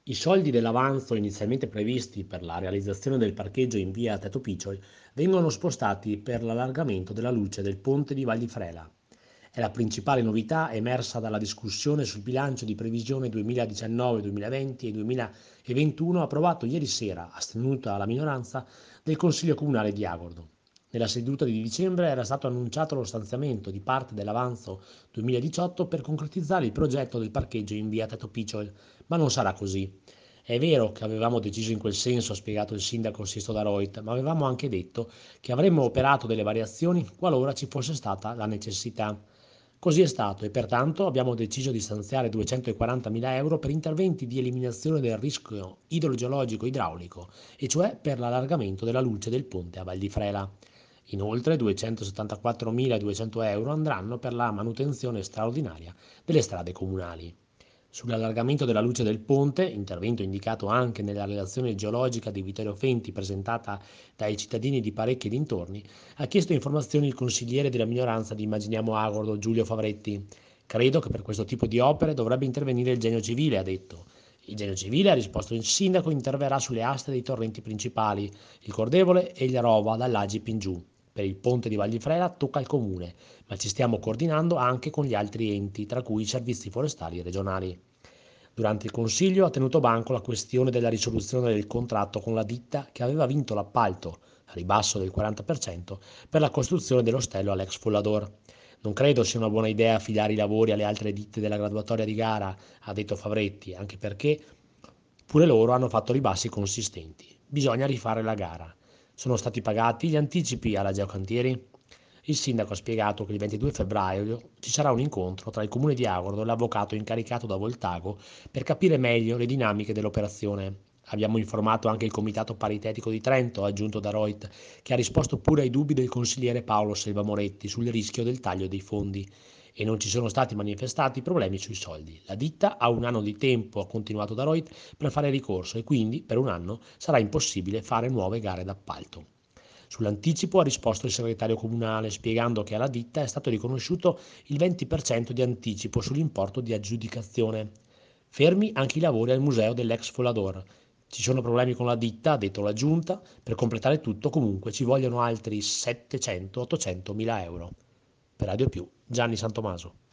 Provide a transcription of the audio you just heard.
I soldi dell'avanzo inizialmente previsti per la realizzazione del parcheggio in via Teto Picciol vengono spostati per l'allargamento della luce del ponte di Val di Frela. È la principale novità emersa dalla discussione sul bilancio di previsione 2019, 2020 e 2021 approvato ieri sera, astenuta la minoranza, del Consiglio Comunale di Agordo. Nella seduta di dicembre era stato annunciato lo stanziamento di parte dell'avanzo 2018 per concretizzare il progetto del parcheggio in via Teto Picciol, ma non sarà così. È vero che avevamo deciso in quel senso, ha spiegato il sindaco Sisto Daroit, ma avevamo anche detto che avremmo operato delle variazioni qualora ci fosse stata la necessità. Così è stato e pertanto abbiamo deciso di stanziare 240.000 euro per interventi di eliminazione del rischio idrogeologico idraulico, e cioè per l'allargamento della luce del ponte a Val di Frela. Inoltre 274.200 euro andranno per la manutenzione straordinaria delle strade comunali. Sull'allargamento della luce del ponte, intervento indicato anche nella relazione geologica di Vittorio Fenti presentata dai cittadini di parecchi dintorni, ha chiesto informazioni il consigliere della minoranza di Immaginiamo Agordo, Giulio Favretti. Credo che per questo tipo di opere dovrebbe intervenire il genio civile, ha detto. Il genio civile, ha risposto il sindaco, interverrà sulle aste dei torrenti principali, il Cordevole e il Rova dall'Agip in giù. Per il ponte di Val di Frela tocca al comune, ma ci stiamo coordinando anche con gli altri enti, tra cui i servizi forestali regionali. Durante il Consiglio ha tenuto banco la questione della risoluzione del contratto con la ditta che aveva vinto l'appalto, a ribasso del 40%, per la costruzione dell'ostello all'ex Follador. Non credo sia una buona idea affidare i lavori alle altre ditte della graduatoria di gara, ha detto Favretti, anche perché pure loro hanno fatto ribassi consistenti. Bisogna rifare la gara. Sono stati pagati gli anticipi alla Geocantieri? Il sindaco ha spiegato che il 22 febbraio ci sarà un incontro tra il comune di Agordo e l'avvocato incaricato da Voltago per capire meglio le dinamiche dell'operazione. Abbiamo informato anche il comitato paritetico di Trento, aggiunto da Reut, che ha risposto pure ai dubbi del consigliere Paolo Selva Moretti sul rischio del taglio dei fondi, e non ci sono stati manifestati problemi sui soldi. La ditta ha un anno di tempo, ha continuato da Reut, per fare ricorso, e quindi per un anno sarà impossibile fare nuove gare d'appalto. Sull'anticipo ha risposto il segretario comunale, spiegando che alla ditta è stato riconosciuto il 20% di anticipo sull'importo di aggiudicazione. Fermi anche i lavori al museo dell'ex Folador. Ci sono problemi con la ditta, ha detto la giunta, per completare tutto comunque ci vogliono altri 700-800 mila euro. Per Radio Più, Gianni Santomaso.